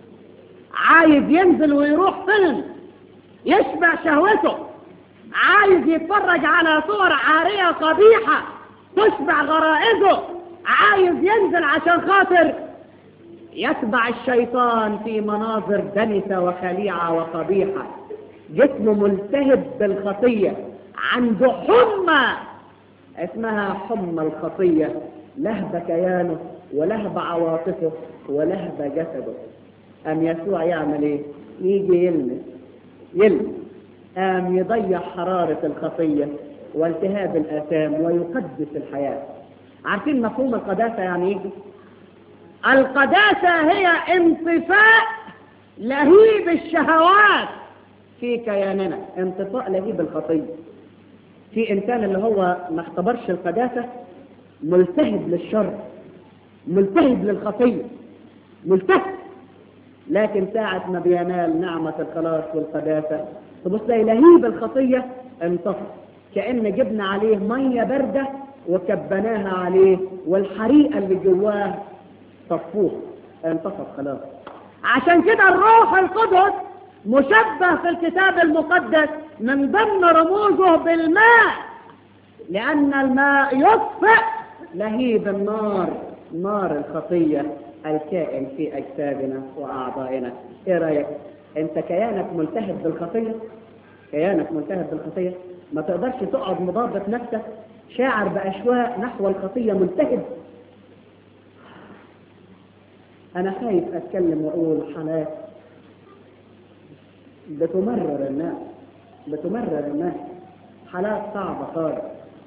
عايز ينزل ويروح فين يشبع شهوته، عايز يتفرج على صور عارية قبيحة تشبع غرائزه، عايز ينزل عشان خاطر يتبع الشيطان في مناظر دنسة وخليعة وقبيحة. جسمه ملتهب بالخطية، عنده حمى اسمها حمى الخطية، لهب كيانه ولهب عواطفه ولهب جسده. أم يسوع يعمل ايه؟ يجي يلمس قام يضيع حرارة الخطية والتهاب الآثام ويقدس الحياة. عارفين مفهوم القداسة يعني ايه؟ القداسة هي انطفاء لهيب الشهوات في كياننا، انطفاء لهيب الخطية. في إنسان اللي هو ما اختبرش القداسة ملتهب للشر، ملتهب للخطية، ملتهب، لكن ساعة ما بينال نعمة الخلاص والقداسة تبص لي لهيب الخطية انطفى، كأن جبنا عليه مية باردة وكبناها عليه والحريقة اللي جواه صفوه، انطفت خلاص. عشان كده الروح القدس مشبه في الكتاب المقدس من ضمن رموزه بالماء، لأن الماء يطفئ لهيب النار، نار الخطية الكائن في أجسادنا وأعضائنا. إيه رأيك؟ أنت كيانك ملتهب بالخطية، كيانك ملتهب بالخطية، ما تقدرش تقعد مضادة نفسك، شاعر بأشواق نحو الخطية، ملتهب. أنا خايف أتكلم وأقول حالات بتمرر الناس، حالات صعبة خالص.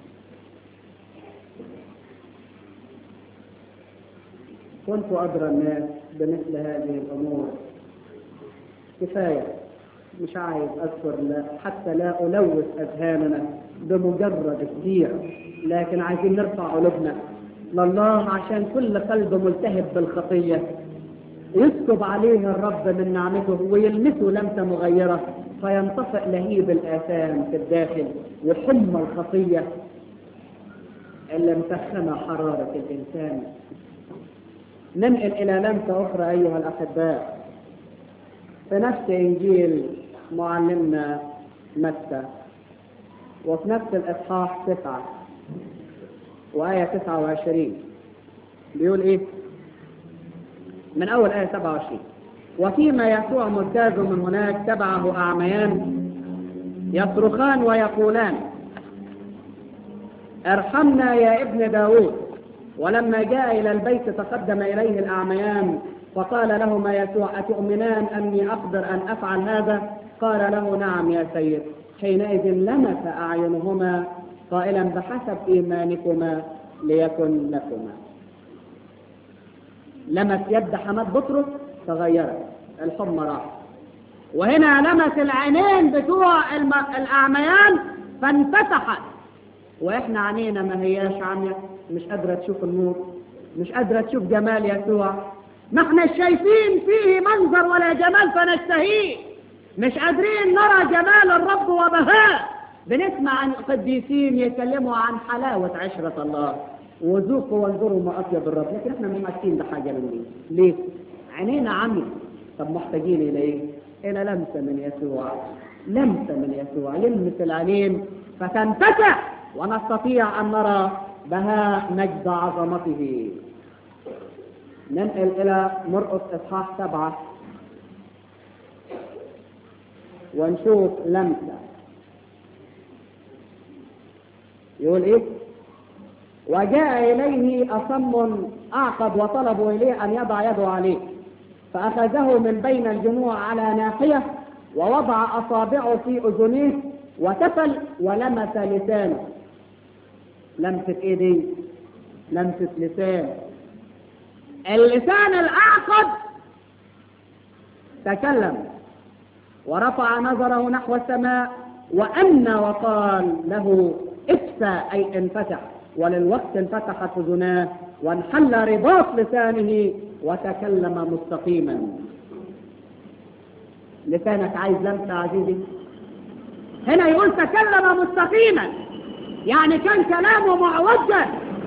كنت أدرى الناس بمثل هذه الأمور، كفاية، مش عايز أذكر حتى لا ألوث أذهاننا بمجرد كثير، لكن عايزين نرفع قلوبنا لله عشان كل قلب ملتهب بالخطية يسكب عليه الرب من نعمته ويلمسه لمسة مغيرة فينطفئ لهيب الآثام في الداخل وحمى الخطية اللي مسخنة حرارة الإنسان. ننقل إلى لمسة أخرى أيها الأحباء في نفس إنجيل معلمنا متى وفي نفس الإصحاح 9 وآية 29 بيقول إيه؟ من أول آية 27: وفيما يسوع مجتاز من هناك تبعه أعميان يصرخان ويقولان: ارحمنا يا ابن داود. ولما جاء إلى البيت تقدم إليه الأعميان فقال لهما يسوع: أتؤمنان أني أقدر أن أفعل هذا؟ قال له: نعم يا سيد. حينئذ لمس أعينهما قائلا: بحسب إيمانكما ليكن لكما. لمس يد حماد بطرس تغيرت، الحمى راحت، وهنا لمس العينين بتوع الأعميان فانفتحت. وإحنا عينينا ما هياش عمية، مش قادرة تشوف النور، مش قادرة تشوف جمال يسوع، ما احنا شايفين فيه منظر ولا جمال فنشتهيه، مش قادرين نرى جمال الرب وبهاء. بنسمع عن قديسين يتكلموا عن حلاوة عشرة الله وذوقوا وانظروا ما أطيب الرب، لكن احنا مش حاسين بحاجة من دي. ليه؟ عينينا عمي. طب محتاجين إلى إيه؟ إلى لمسة من يسوع، لمسة من يسوع يلمس العينين فتنفتح ونستطيع أن نرى بهاء مجد عظمته. ننقل إلى مرقس إصحاح 7 ونشوف لمسة. يقول إيه؟ وجاء إليه أصم أعقد وطلبوا إليه أن يضع يده عليه، فأخذه من بين الجموع على ناحية ووضع أصابعه في أذنيه وتفل ولمس لسانه. لمسة إيه دي؟ لمسة لسان. اللسان الأعقد تكلم ورفع نظره نحو السماء وأنى وقال له افسى، أي انفتح، وللوقت انفتحت أذناه وانحل رباط لسانه وتكلم مستقيما. لسانك عايز لمسة عزيزي؟ هنا يقول تكلم مستقيما، يعني كان كلامه معوجا.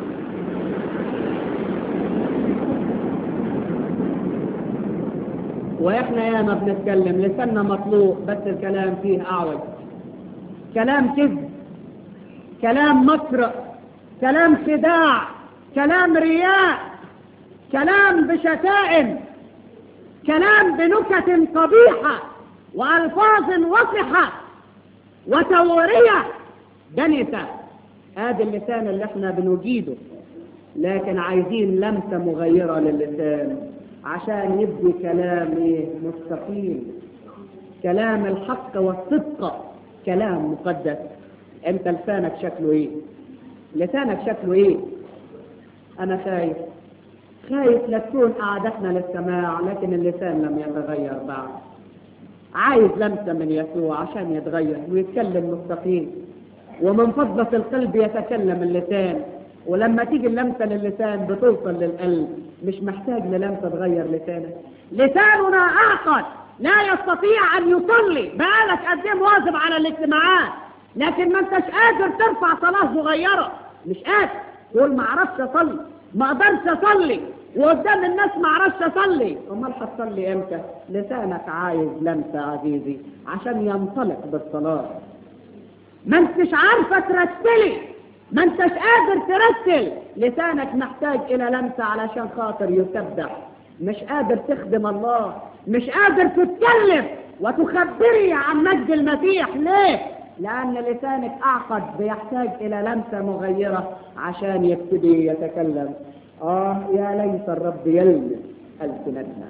واحنا ياما بنتكلم لساننا مطلوق بس الكلام فيه اعوج، كلام كذب، كلام مكر، كلام خداع، كلام رياء، كلام بشتائم، كلام بنكت قبيحة وألفاظ وقحة وتورية دنسة. هذا اللسان اللي احنا بنجيده، لكن عايزين لمسة مغيرة للسان عشان يبدي كلام مستقيم، كلام الحق والصدق، كلام مقدس. انت لسانك شكله ايه؟ لسانك شكله ايه؟ انا خايف لا تكون قعدتنا للسماع لكن اللسان لم يتغير بعد. عايز لمسة من يسوع عشان يتغير ويتكلم مستقيم، ومن فضلة القلب يتكلم اللسان. ولما تيجي اللمسة للسان بتوصل للقلب، مش محتاج للمسة تغير لسانك. لساننا أعقد لا يستطيع أن يصلي، بقالك قد ايه مواظب على الاجتماعات لكن ما انتش قادر ترفع صلاة صغيرة، مش قادر تقول ما اعرفش اصلي، ما اقدرش اصلي، وقدام الناس ما اعرفش اصلي. امال هتصلي امتى؟ لسانك عايز لمسة عزيزي عشان ينطلق بالصلاة. ما انتش عارفة ترتلي، ما انتش قادر ترتل، لسانك محتاج الى لمسة علشان خاطر يسبح. مش قادر تخدم الله، مش قادر تتكلم وتخبري عن مجد المسيح. ليه؟ لأن لسانك أعقد، بيحتاج إلى لمسة مغيرة عشان يبتدي يتكلم. يا ليت الرب يلمس ألسنتنا.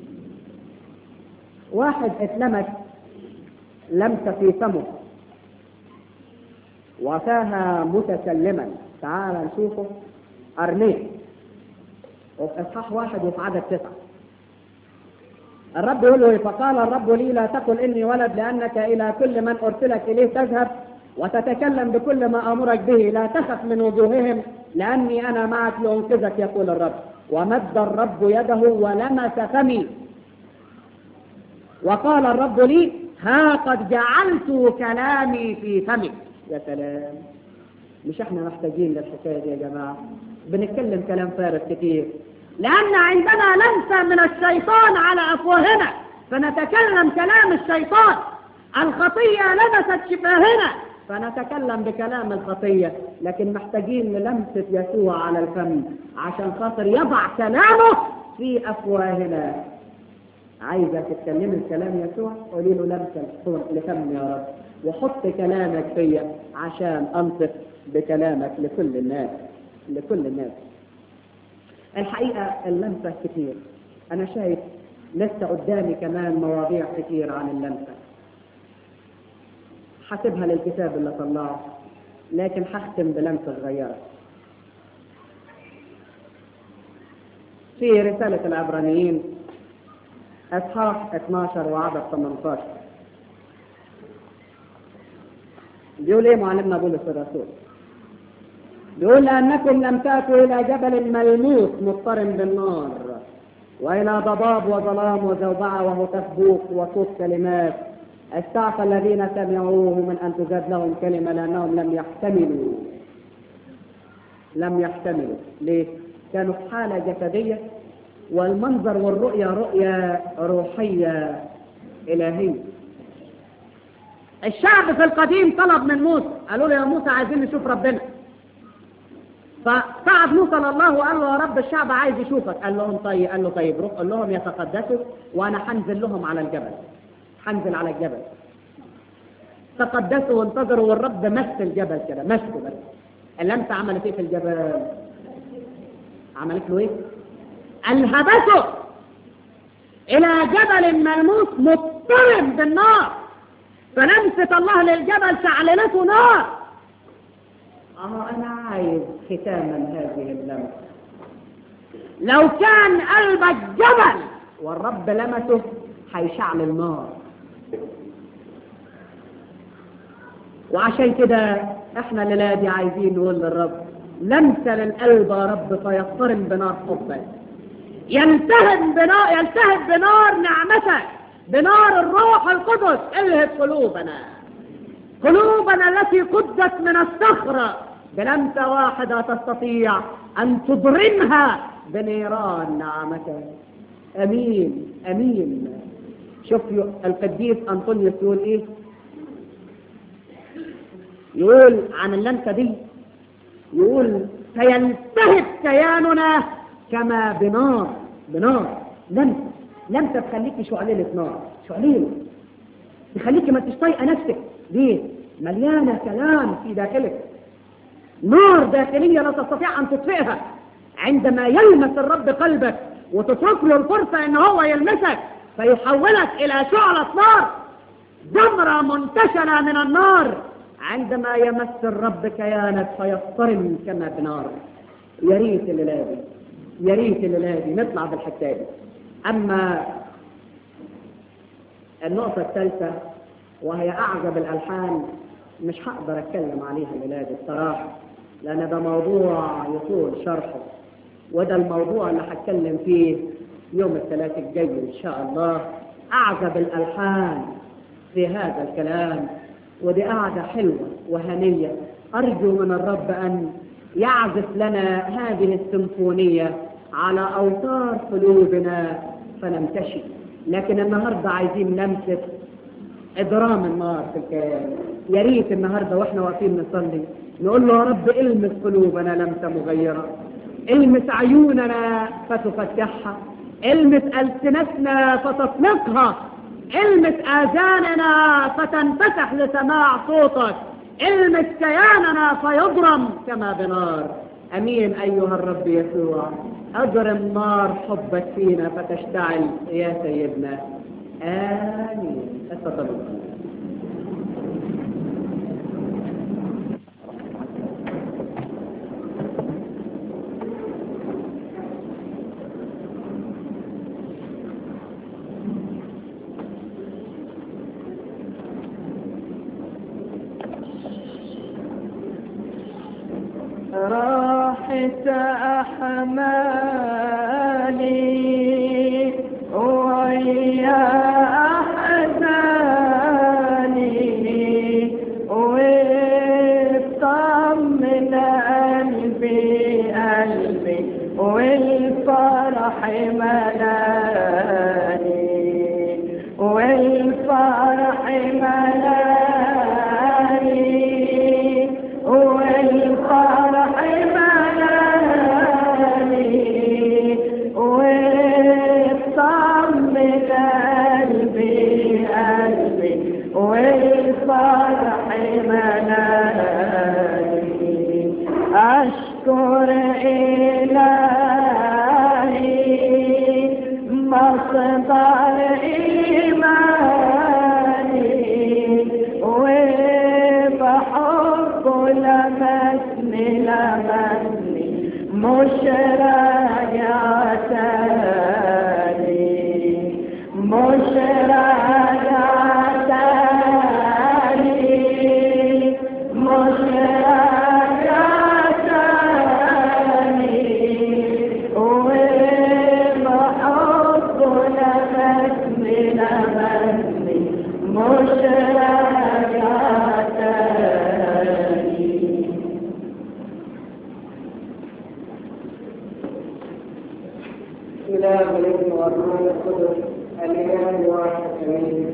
واحد اتلمس لمسة في فمه وفاها متكلما. تعال نشوفه أرميه وفي إصحاح 1 وفي عدد 9. الرب يقول له فقال الرب لي لا تقل إني ولد، لأنك إلى كل من أرسلك إليه تذهب وتتكلم بكل ما أمرك به. لا تخف من وجوههم لأني أنا معك لأنقذك، يقول الرب. ومد الرب يده ولمس فمي وقال الرب لي ها قد جعلت كلامي في فمك. يا سلام، مش احنا محتاجين للحكاية دي يا جماعة؟ بنتكلم كلام فارغ كتير لأن عندنا لمسة من الشيطان على أفواهنا فنتكلم كلام الشيطان. الخطية لمست شفاهنا فنتكلم بكلام الخطية، لكن محتاجين للمسة يسوع على الفم عشان خاطر يضع كلامه في أفواهنا. عايزة تتكلمي الكلام يسوع؟ قولي له لمسة لفم يا رب، وحط كلامك فيا عشان أنطق بكلامك لكل الناس، لكل الناس. الحقيقة اللمسة كتير، أنا شايف لسه قدامي كمان مواضيع كتير عن اللمسة، حسبها للكتاب اللي طلعه، لكن هختم بلمسة صغيرة في رسالة العبرانيين أصحاح 12 وعدد 18. بيقول إيه معلمنا بولس الرسول؟ بيقول لأنكم لم تأتوا إلى جبل ملموس مضطرم بالنار وإلى ضباب وظلام وزوبعة وهتاف بوق وصوت كلمات. استعفى الذين سمعوه من أن تزاد لهم كلمة لأنهم لم يحتملوا. ليه؟ كانوا في حالة جسدية والمنظر والرؤية رؤية روحية إلهية. الشعب في القديم طلب من موسى، قالوا له يا موسى عايزين نشوف ربنا. فصعد موسى لله وقال له يا رب الشعب عايز يشوفك. قال له طيب روح قول لهم يتقدسوا وانا هنزل لهم على الجبل، هنزل على الجبل. تقدسوا وانتظروا، والرب مس الجبل كده، مسه بس. اللمسه عملت ايه في الجبل؟ عملت له ايه؟ الهبته الى جبل ملموس مضطرب بالنار. فلمسه الله للجبل شعلته نار. انا عايز ختاما هذه اللمسه، لو كان قلبك جبل والرب لمسه هيشعل النار. وعشان كده احنا الليله دي عايزين نقول للرب لمسه للقلب يا رب فيضطرم بنار حبك، يلتهب بنار نعمتك، بنار الروح القدس. الهب قلوبنا التي قدت من الصخرة بلمسة واحدة تستطيع أن تضرمها بنيران نعمتك. أمين أمين. شوف القديس أنطونيوس يقول إيه؟ يقول عن اللمسة دي، يقول فيلتهب كياننا كما بنار. لمسة تخليكي شعليلة نار، شعليلة تخليكي ما تشطيقة نفسك. ليه؟ مليانة كلام في داخلك، نار داخلية لا تستطيع أن تطفئها. عندما يلمس الرب قلبك وتترك له الفرصة أن هو يلمسك فيحولك إلى شعلة نار، جمرة منتشلة من النار. عندما يمس الرب كيانك فيضطرم كما بنار. يا ريت الليلة دي نطلع بالحكاية دي. أما النقطة الثالثة وهي أعجب الألحان، مش هقدر أتكلم عليها الليلة دي الصراحة، لأن ده موضوع يطول شرحه، وده الموضوع اللي هتكلم فيه يوم الثلاث الجاي إن شاء الله. أعجب الألحان في هذا الكلام، ودي قاعدة حلوة وهنية. أرجو من الرب أن يعزف لنا هذه السيمفونية على أوتار قلوبنا فنمتشي. لكن النهاردة عايزين نمسك إضرام النار في الكيان. يا ريت النهاردة وإحنا واقفين نصلي نقول له يا رب المس قلوبنا لمسة مغيرة، المس عيوننا فتفتحها، المس ألسنتنا فتطلقها، المس آذاننا فتنفتح لسماع صوتك، المس كياننا فيضرم كما بنار. أمين أيها الرب يسوع، أضرم نار حبك فينا فتشتعل يا سيدنا. آمين. اتفضلوا. راحت أحمالي ويا أحزاني واطمن قلبي والفرح ملاني والفرح ملاني والفرح ملاني واطمن قلبي والفرح ملاني. أشكر إلهي مصدر إيماني وبحبه لمسني مش راجع تاني مش راجع تاني مش راجع تاني وبحبه لمسني مش راجع تاني. إله الابن والروح القدس الإله الواحد آمين.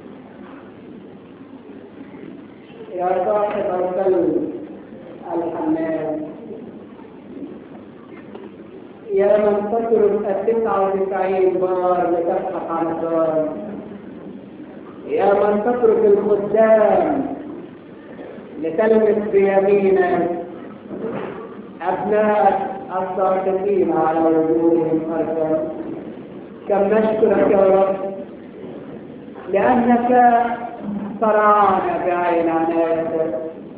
يا صاحب القلب الحنان يا من تترك 99 بار لتبحث عن الدار، يا من تترك الخدام لتلمس بيمينك أبنائك الساقطين على وجوههم أرضا. كم نشكرك يا رب لأنك ترانا بعين عنايتك،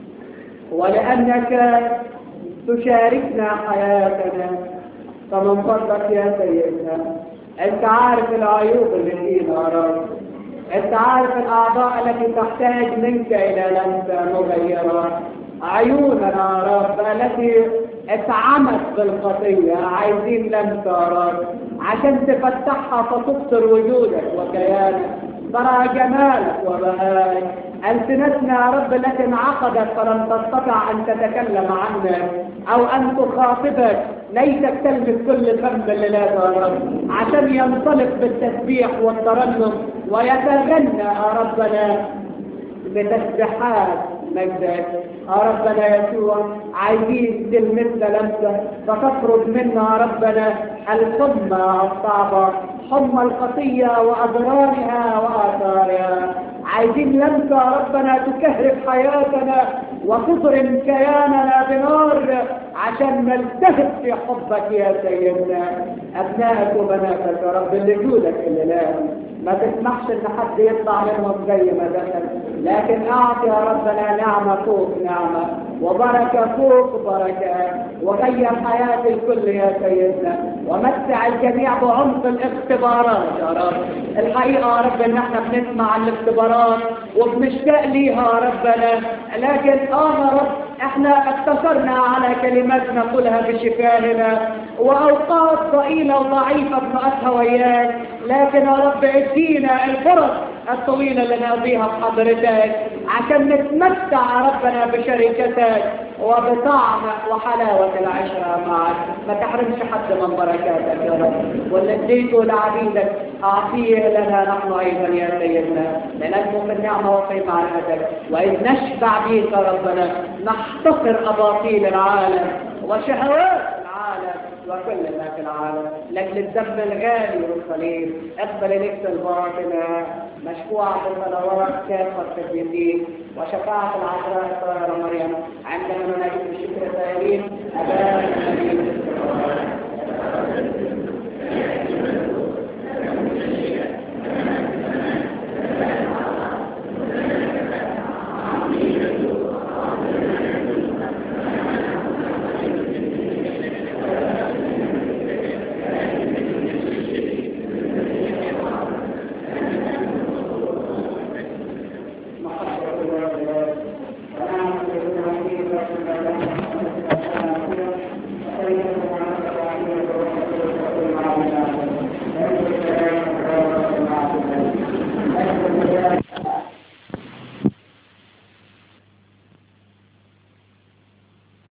ولأنك تشاركنا حياتنا. فمن فضلك يا سيدنا، أنت عارف العيوب اللي فينا يا رب، أنت عارف الأعضاء التي تحتاج منك إلى لمسة مغيرة، عيوننا يا رب التي اتعمت بالخطية عايزين لمسة يا رب عشان تفتحها فتبصر وجودك وكيانك، ترى جمالك وبهائك. ألسنتنا يا رب التي انعقدت فلم تستطع أن تتكلم عنك أو أن تخاطبك، ليتك تلمس كل فم الليلات يا رب عشان ينطلق بالتسبيح والترنم ويتغنى يا ربنا بتسبيحات مجدك. يا ربنا يسوع عايزين تلمسنا لمسة فتخرج منا يا ربنا الحمى الصعبة، حمى الخطية وأضرارها وآثارها. عايزين لمسة يا ربنا تكهرب حياتنا وتضرم كياننا بنار عشان نلتهب في حبك يا سيدنا. أبنائك وبناتك يا رب اللي جودك الليلات ما تسمحش ان حد يطلع منهم زي ما دخل، لكن اعطي يا ربنا نعمة فوق نعمة وبركة فوق بركة، وغير حياة الكل يا سيدنا، ومتع الجميع بعمق الاختبارات يا رب. الحقيقة يا رب ان احنا بنسمع عن الاختبارات وبنشتاق ليها يا ربنا، لكن يا رب احنا اقتصرنا على كلمات نقولها بشفاهنا واوقات ضئيلة وضعيفة بنقصها وياك، لكن يا رب ادينا الفرص الطويلة اللي نقضيها بحضرتك عشان نتمتع يا ربنا بشركتك وبطعم وحلاوة العشرة معك. ما تحرمش حد من بركاتك يا رب، واللي اديته لعبيدك اعطيه لنا نحن ايضا يا سيدنا، لنسمو في النعمة وفي معرفتك، واذ نشبع بيك يا ربنا نحتقر اباطيل العالم وشهوات العالم وكل ما في العالم لاجل الدم الغالي والصليب. اقبل اليك الباطنة مشفوعة بالصلوات كافة القديسين وشفاعة العذراء الطاهرة مريم عندما ننادي بالشكر